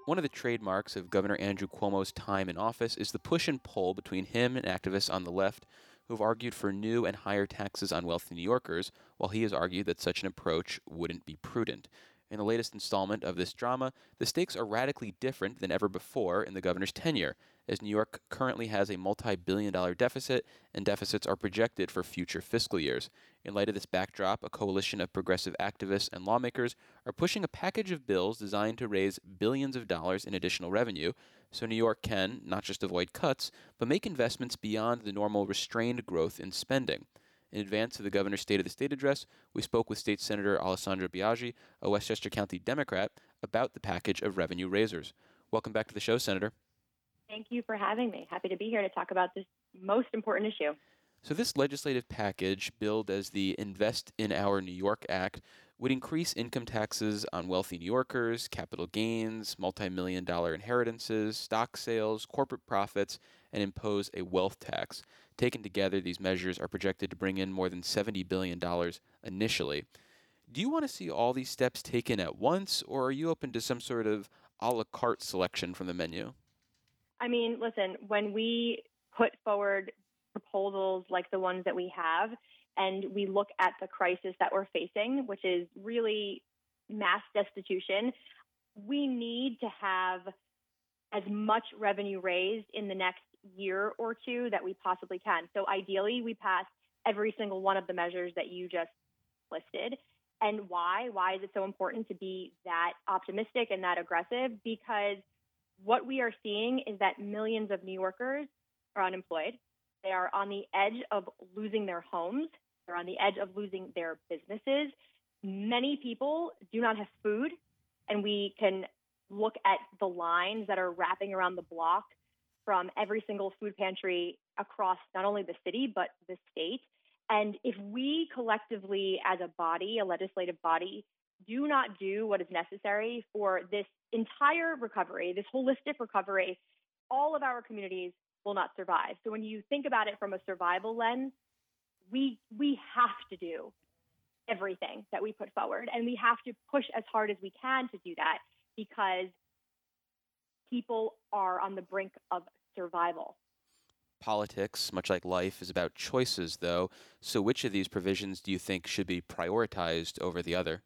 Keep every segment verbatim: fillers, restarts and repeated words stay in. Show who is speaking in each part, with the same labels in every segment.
Speaker 1: One of the trademarks of Governor Andrew Cuomo's time in office is the push and pull between him and activists on the left who have argued for new and higher taxes on wealthy New Yorkers, while he has argued that such an approach wouldn't be prudent. In the latest installment of this drama, the stakes are radically different than ever before in the governor's tenure, as New York currently has a multi billion dollar deficit, and deficits are projected for future fiscal years. In light of this backdrop, a coalition of progressive activists and lawmakers are pushing a package of bills designed to raise billions of dollars in additional revenue, so New York can not just avoid cuts, but make investments beyond the normal restrained growth in spending. In advance of the governor's State of the State address, we spoke with State Senator Alessandra Biaggi, a Westchester County Democrat, about the package of revenue raisers. Welcome back to the show, Senator.
Speaker 2: Thank you for having me. Happy to be here to talk about this most important issue.
Speaker 1: So this legislative package, billed as the Invest in Our New York Act, would increase income taxes on wealthy New Yorkers, capital gains, multi-million dollar inheritances, stock sales, corporate profits, and impose a wealth tax. Taken together, these measures are projected to bring in more than seventy billion dollars initially. Do you want to see all these steps taken at once, or are you open to some sort of a la carte selection from the menu?
Speaker 2: I mean, listen, when we put forward proposals like the ones that we have, and we look at the crisis that we're facing, which is really mass destitution, we need to have as much revenue raised in the next year or two that we possibly can. So ideally, we pass every single one of the measures that you just listed. And why? Why is it so important to be that optimistic and that aggressive? Because what we are seeing is that millions of New Yorkers are unemployed. They are on the edge of losing their homes. They're on the edge of losing their businesses. Many people do not have food, and we can look at the lines that are wrapping around the block from every single food pantry across not only the city, but the state. And if we collectively, as a body, a legislative body, do not do what is necessary for this entire recovery, this holistic recovery, all of our communities will not survive. So when you think about it from a survival lens, we we have to do everything that we put forward, and we have to push as hard as we can to do that because people are on the brink of survival.
Speaker 1: Politics, much like life, is about choices, though. So which of these provisions do you think should be prioritized over the other?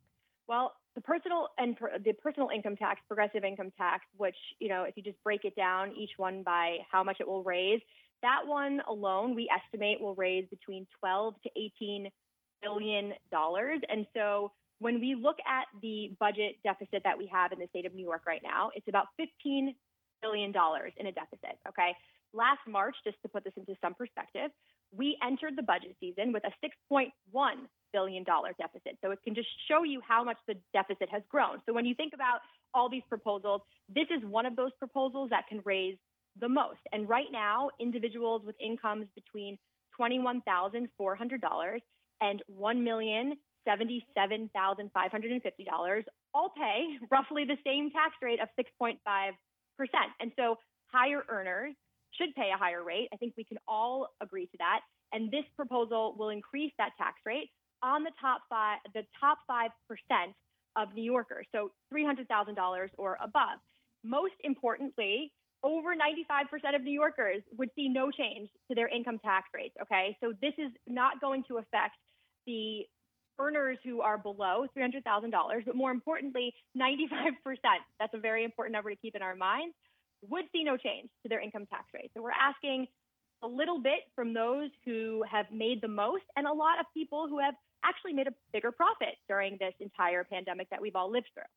Speaker 2: Well, the personal and per, the personal income tax, progressive income tax, which, you know, if you just break it down, each one by how much it will raise, that one alone, we estimate will raise between twelve to eighteen billion dollars. And so when we look at the budget deficit that we have in the state of New York right now, it's about fifteen billion dollars in a deficit. Okay. Last March, just to put this into some perspective, we entered the budget season with a six point one billion dollars deficit. So it can just show you how much the deficit has grown. So when you think about all these proposals, this is one of those proposals that can raise the most. And right now, individuals with incomes between twenty-one thousand four hundred dollars and one million seventy-seven thousand five hundred fifty dollars all pay roughly the same tax rate of six point five percent. And so higher earners should pay a higher rate. I think we can all agree to that. And this proposal will increase that tax rate on the top five, the top five percent of New Yorkers, so three hundred thousand dollars or above. Most importantly, over ninety-five percent of New Yorkers would see no change to their income tax rates. Okay, so this is not going to affect the earners who are below three hundred thousand dollars, but more importantly, ninety-five percent. That's a very important number to keep in our minds. Would see no change to their income tax rate. So we're asking a little bit from those who have made the most and a lot of people who have actually made a bigger profit during this entire pandemic that we've all lived through.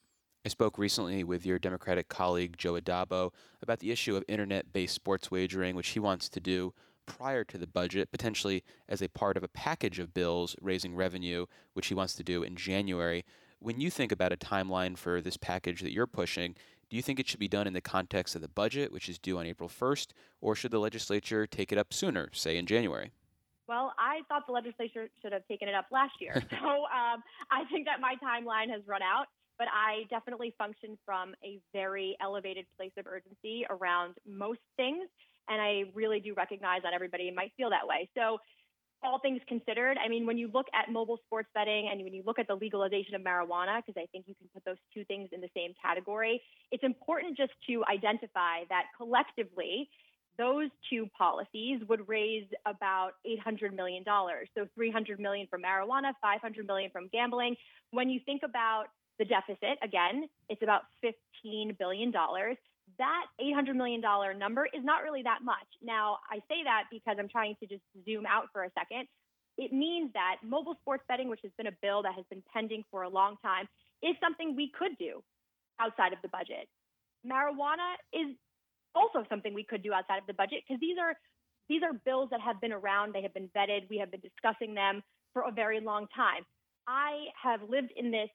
Speaker 1: I spoke recently with your Democratic colleague, Joe Adabo, about the issue of internet-based sports wagering, which he wants to do prior to the budget, potentially as a part of a package of bills raising revenue, which he wants to do in January. When you think about a timeline for this package that you're pushing, do you think it should be done in the context of the budget, which is due on April first, or should the legislature take it up sooner, say in January?
Speaker 2: Well, I thought the legislature should have taken it up last year. so um, I think that my timeline has run out, but I definitely function from a very elevated place of urgency around most things. And I really do recognize that everybody might feel that way. So all things considered, I mean, when you look at mobile sports betting and when you look at the legalization of marijuana, because I think you can put those two things in the same category, it's important just to identify that collectively, those two policies would raise about eight hundred million dollars. So three hundred million dollars from marijuana, five hundred million dollars from gambling. When you think about the deficit, again, it's about fifteen billion dollars. That eight hundred million dollars number is not really that much. Now, I say that because I'm trying to just zoom out for a second. It means that mobile sports betting, which has been a bill that has been pending for a long time, is something we could do outside of the budget. Marijuana is also something we could do outside of the budget because these are these are bills that have been around. They have been vetted. We have been discussing them for a very long time. I have lived in this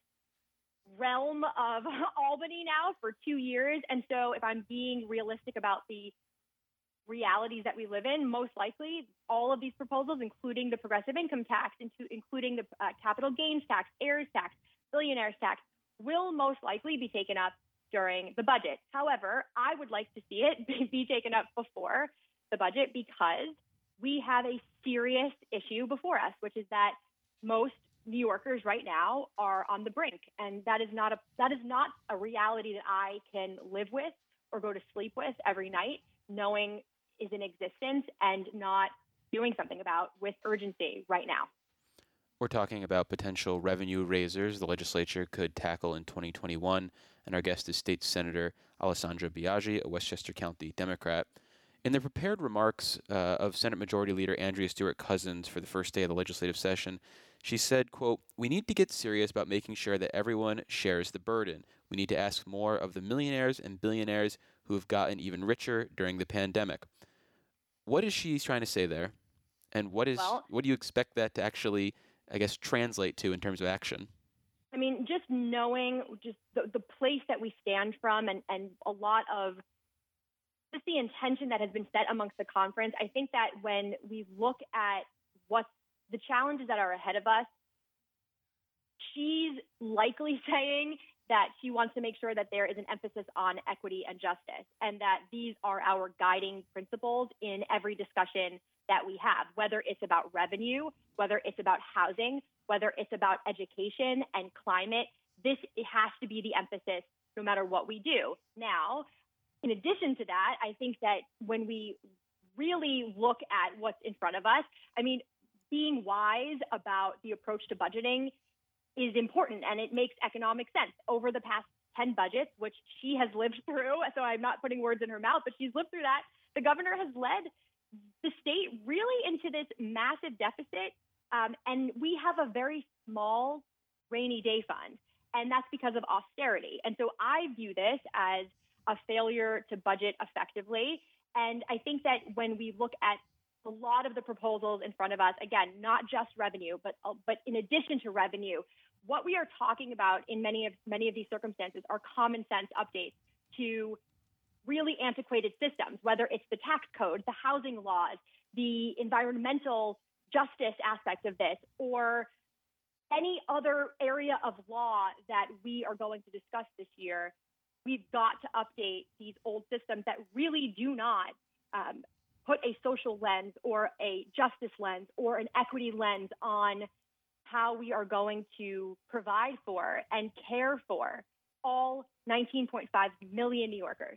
Speaker 2: realm of Albany now for two years. And so if I'm being realistic about the realities that we live in, most likely all of these proposals, including the progressive income tax, including the uh, capital gains tax, heirs tax, billionaires tax, will most likely be taken up during the budget. However, I would like to see it be taken up before the budget because we have a serious issue before us, which is that most New Yorkers right now are on the brink, and that is not a that is not a reality that I can live with or go to sleep with every night, knowing is in existence and not doing something about with urgency right now.
Speaker 1: We're talking about potential revenue raisers the legislature could tackle in twenty twenty-one, and our guest is State Senator Alessandra Biaggi, a Westchester County Democrat. In the prepared remarks uh, of Senate Majority Leader Andrea Stewart-Cousins for the first day of the legislative session, she said, quote, "We need to get serious about making sure that everyone shares the burden. We need to ask more of the millionaires and billionaires who have gotten even richer during the pandemic." What is she trying to say there? And what is
Speaker 2: well,
Speaker 1: what do you expect that to actually, I guess, translate to in terms of action?
Speaker 2: I mean, just knowing just the, the place that we stand from and, and a lot of just the intention that has been set amongst the conference, I think that when we look at what's the challenges that are ahead of us, she's likely saying that she wants to make sure that there is an emphasis on equity and justice, and that these are our guiding principles in every discussion that we have, whether it's about revenue, whether it's about housing, whether it's about education and climate. This it has to be the emphasis no matter what we do. Now, in addition to that, I think that when we really look at what's in front of us, I mean, being wise about the approach to budgeting is important, and it makes economic sense. Over the past ten budgets, which she has lived through, so I'm not putting words in her mouth, but she's lived through that, the governor has led the state really into this massive deficit, um, and we have a very small rainy day fund, and that's because of austerity. And so I view this as a failure to budget effectively, and I think that when we look at a lot of the proposals in front of us, again, not just revenue, but uh, but in addition to revenue, what we are talking about in many of many of these circumstances are common sense updates to really antiquated systems, whether it's the tax code, the housing laws, the environmental justice aspect of this, or any other area of law that we are going to discuss this year. We've got to update these old systems that really do not um, put a social lens or a justice lens or an equity lens on how we are going to provide for and care for all nineteen point five million New Yorkers.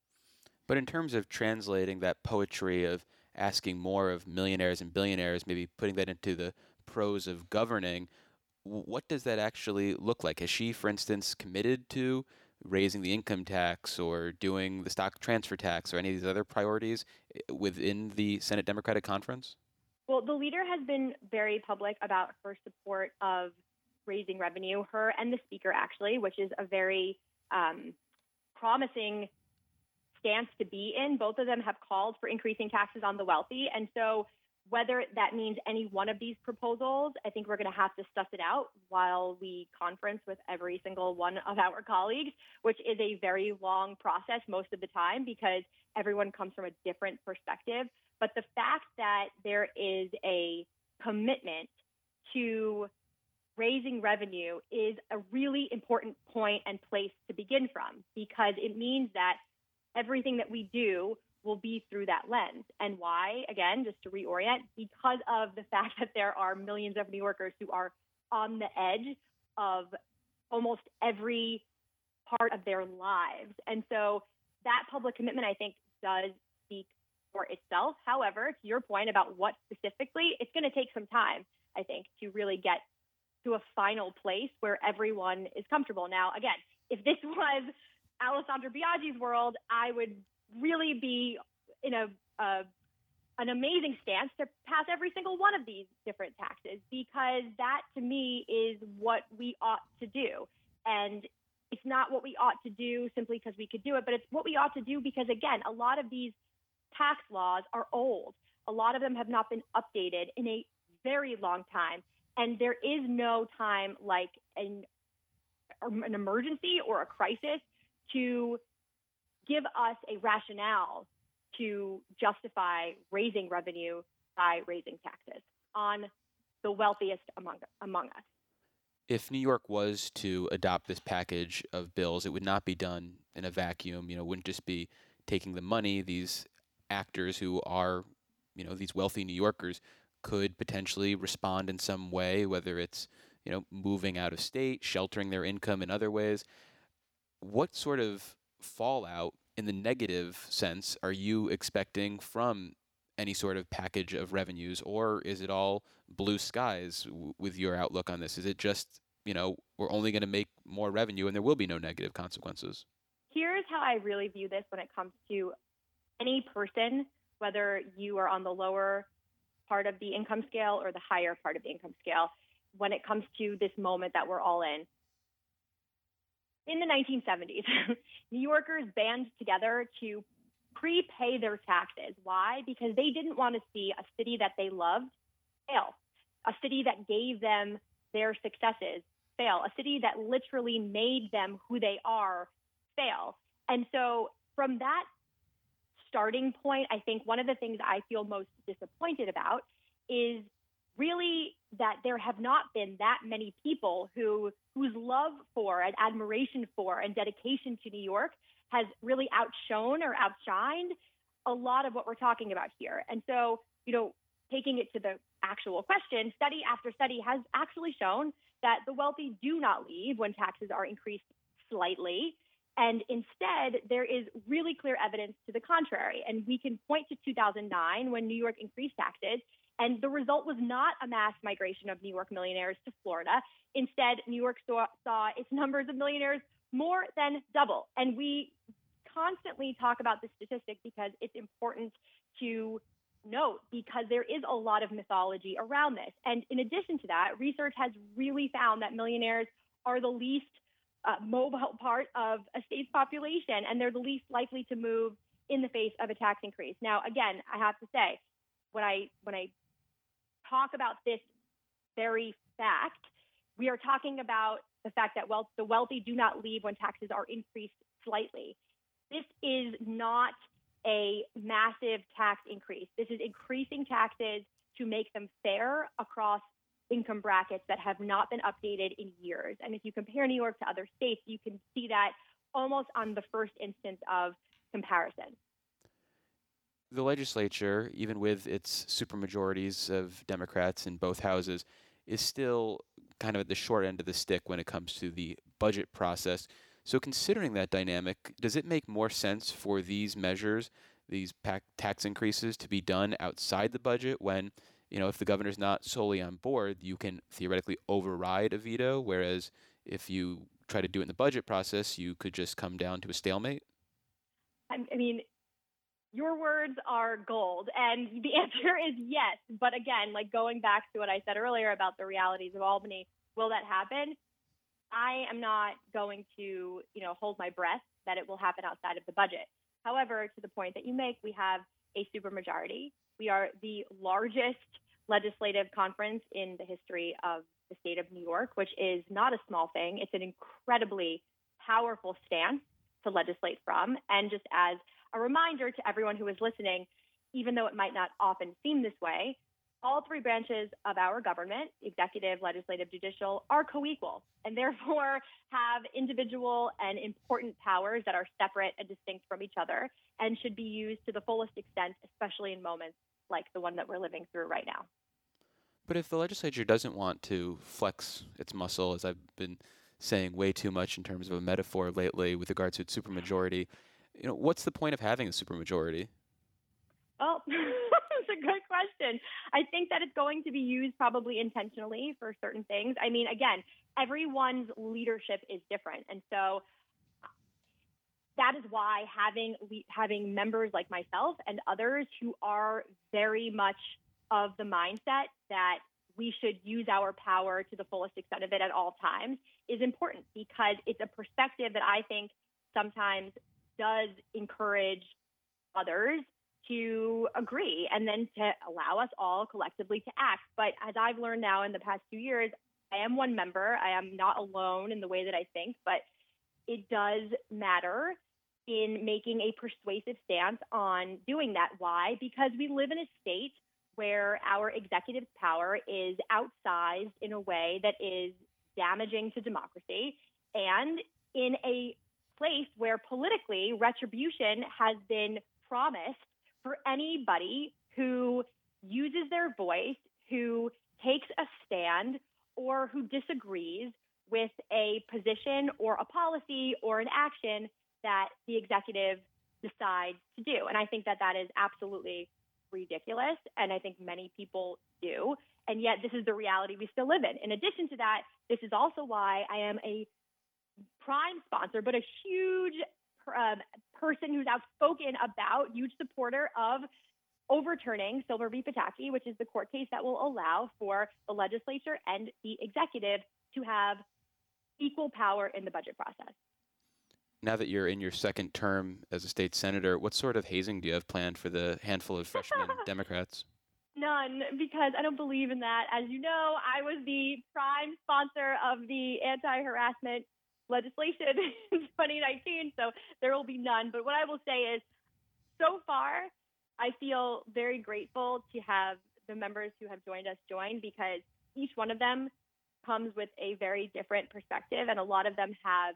Speaker 1: But in terms of translating that poetry of asking more of millionaires and billionaires, maybe putting that into the prose of governing, what does that actually look like? Has she, for instance, committed to raising the income tax or doing the stock transfer tax or any of these other priorities within the Senate Democratic Conference?
Speaker 2: Well, the leader has been very public about her support of raising revenue, her and the speaker, actually, which is a very um, promising stance to be in. Both of them have called for increasing taxes on the wealthy. And so whether that means any one of these proposals, I think we're going to have to suss it out while we conference with every single one of our colleagues, which is a very long process most of the time because everyone comes from a different perspective. But the fact that there is a commitment to raising revenue is a really important point and place to begin from, because it means that everything that we do will be through that lens. And why? Again, just to reorient, because of the fact that there are millions of New Yorkers who are on the edge of almost every part of their lives. And so that public commitment, I think, does speak for itself. However, to your point about what specifically, it's going to take some time, I think, to really get to a final place where everyone is comfortable. Now, again, if this was Alessandra Biaggi's world, I would really be in a, a an amazing stance to pass every single one of these different taxes, because that, to me, is what we ought to do. And it's not what we ought to do simply because we could do it, but it's what we ought to do because, again, a lot of these tax laws are old. A lot of them have not been updated in a very long time. And there is no time like an, an emergency or a crisis to give us a rationale to justify raising revenue by raising taxes on the wealthiest among, among us.
Speaker 1: If New York was to adopt this package of bills, it would not be done in a vacuum. You know, it wouldn't just be taking the money. These actors who are, you know, these wealthy New Yorkers could potentially respond in some way, whether it's, you know, moving out of state, sheltering their income in other ways. What sort of fallout in the negative sense are you expecting from any sort of package of revenues, or is it all blue skies w- with your outlook on this? Is it just, you know, we're only going to make more revenue and there will be no negative consequences?
Speaker 2: Here's how I really view this when it comes to any person, whether you are on the lower part of the income scale or the higher part of the income scale, when it comes to this moment that we're all in. In the nineteen seventies, New Yorkers band together to prepay their taxes. Why? Because they didn't want to see a city that they loved fail, a city that gave them their successes fail, a city that literally made them who they are fail. And so from that starting point, I think one of the things I feel most disappointed about is really that there have not been that many people who whose love for and admiration for and dedication to New York has really outshone or outshined a lot of what we're talking about here. And so, you know, taking it to the actual question, study after study has actually shown that the wealthy do not leave when taxes are increased slightly. And instead, there is really clear evidence to the contrary. And we can point to two thousand nine when New York increased taxes. And the result was not a mass migration of New York millionaires to Florida. Instead, New York saw, saw its numbers of millionaires more than double. And we constantly talk about this statistic because it's important to note, because there is a lot of mythology around this. And in addition to that, research has really found that millionaires are the least uh, mobile part of a state's population, and they're the least likely to move in the face of a tax increase. Now, again, I have to say, when I when I talk about this very fact, we are talking about the fact that wealth, the wealthy do not leave when taxes are increased slightly. This is not a massive tax increase. This is increasing taxes to make them fair across income brackets that have not been updated in years. And if you compare New York to other states, you can see that almost on the first instance of comparison.
Speaker 1: The legislature, even with its supermajorities of Democrats in both houses, is still kind of at the short end of the stick when it comes to the budget process. So considering that dynamic, does it make more sense for these measures, these pac- tax increases, to be done outside the budget when, you know, if the governor's not solely on board, you can theoretically override a veto, whereas if you try to do it in the budget process, you could just come down to a stalemate?
Speaker 2: I mean, your words are gold, and the answer is yes. But again, like going back to what I said earlier about the realities of Albany, will that happen? I am not going to, you know, hold my breath that it will happen outside of the budget. However, to the point that you make, we have a supermajority. We are the largest legislative conference in the history of the state of New York, which is not a small thing. It's an incredibly powerful stance to legislate from. And just as a reminder to everyone who is listening, even though it might not often seem this way, all three branches of our government, executive, legislative, judicial, are co-equal and therefore have individual and important powers that are separate and distinct from each other and should be used to the fullest extent, especially in moments like the one that we're living through right now.
Speaker 1: But if the legislature doesn't want to flex its muscle, as I've been saying way too much in terms of a metaphor lately with regard to its supermajority, you know, what's the point of having a supermajority?
Speaker 2: Oh, that's a good question. I think that it's going to be used probably intentionally for certain things. I mean, again, everyone's leadership is different. And so that is why having having members like myself and others who are very much of the mindset that we should use our power to the fullest extent of it at all times is important, because it's a perspective that I think sometimes does encourage others to agree and then to allow us all collectively to act. But as I've learned now in the past few years, I am one member. I am not alone in the way that I think, but it does matter in making a persuasive stance on doing that. Why? Because we live in a state where our executive power is outsized in a way that is damaging to democracy, and in a place where politically retribution has been promised for anybody who uses their voice, who takes a stand, or who disagrees with a position or a policy or an action that the executive decides to do. And I think that that is absolutely ridiculous, and I think many people do. And yet this is the reality we still live in. In addition to that, this is also why I am a prime sponsor, but a huge um, person who's outspoken about, huge supporter of overturning Silver v. Pataki, which is the court case that will allow for the legislature and the executive to have equal power in the budget process.
Speaker 1: Now that you're in your second term as a state senator, what sort of hazing do you have planned for the handful of freshman Democrats?
Speaker 2: None, because I don't believe in that. As you know, I was the prime sponsor of the anti-harassment legislation in twenty nineteen, so there will be none. But what I will say is, so far, I feel very grateful to have the members who have joined us join, because each one of them comes with a very different perspective, and a lot of them have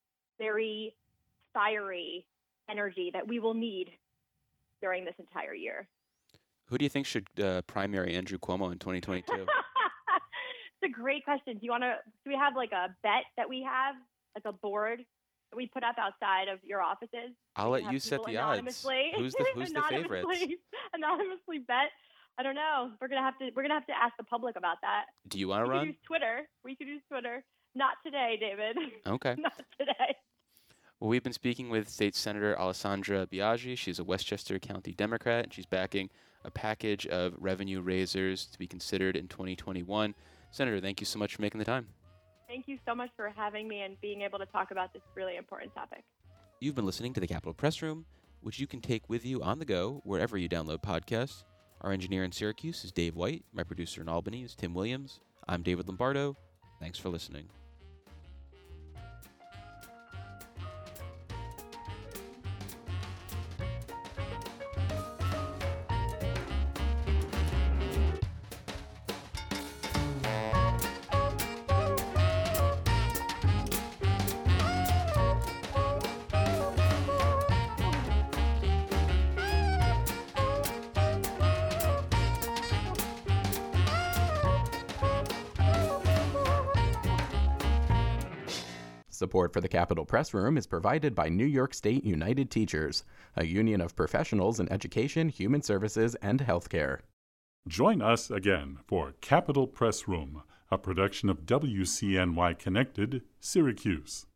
Speaker 2: very fiery energy that we will need during this entire year.
Speaker 1: Who do you think should uh, primary Andrew Cuomo in twenty twenty-two?
Speaker 2: It's a great question. Do you want to, do we have like a bet that we have, like a board that we put up outside of your offices?
Speaker 1: I'll let you set the odds. Who's the, who's the favorite?
Speaker 2: Anonymously bet. I don't know. We're gonna have to. We're gonna have to ask the public about that.
Speaker 1: Do you want to
Speaker 2: we
Speaker 1: run?
Speaker 2: We could use Twitter. We could use Twitter. Not today, David.
Speaker 1: Okay.
Speaker 2: Not today.
Speaker 1: Well, we've been speaking with State Senator Alessandra Biaggi. She's a Westchester County Democrat, and she's backing a package of revenue raisers to be considered in twenty twenty-one. Senator, thank you so much for making the time.
Speaker 2: Thank you so much for having me and being able to talk about this really important topic.
Speaker 1: You've been listening to the Capitol Press Room, which you can take with you on the go wherever you download podcasts. Our engineer in Syracuse is Dave White. My producer in Albany is Tim Williams. I'm David Lombardo. Thanks for listening.
Speaker 3: Support for the Capitol Press Room is provided by New York State United Teachers, a union of professionals in education, human services, and healthcare.
Speaker 4: Join us again for Capitol Press Room, a production of W C N Y Connected, Syracuse.